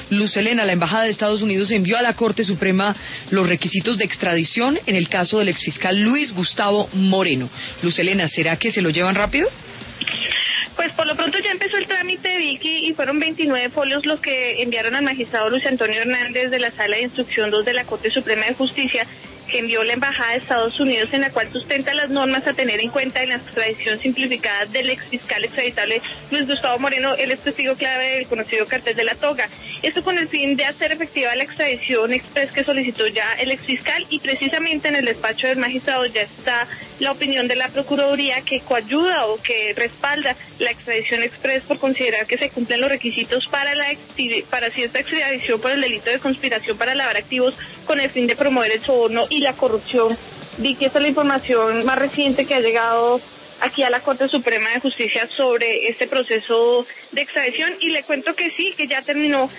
Luz Helena, la Embajada de Estados Unidos envió a la Corte Suprema los requisitos de extradición en el caso del exfiscal Luis Gustavo Moreno. Luz Helena, ¿será que se lo llevan rápido? Pues por lo pronto ya empezó el trámite, Vicky, y fueron 29 folios los que enviaron al magistrado Luis Antonio Hernández de la Sala de Instrucción 2 de la Corte Suprema de Justicia, que envió la Embajada de Estados Unidos, en la cual sustenta las normas a tener en cuenta en la extradición simplificada del exfiscal extraditable Luis Gustavo Moreno, el ex testigo clave del conocido cartel de la Toga. Esto con el fin de hacer efectiva la extradición express que solicitó ya el exfiscal, y precisamente en el despacho del magistrado ya está la opinión de la Procuraduría que coayuda o que respalda la extradición express por considerar que se cumplen los requisitos para cierta extradición por el delito de conspiración para lavar activos con el fin de promover el soborno y la corrupción. Vi que esta es la información más reciente que ha llegado aquí a la Corte Suprema de Justicia sobre este proceso de extradición, y le cuento que sí, que ya terminó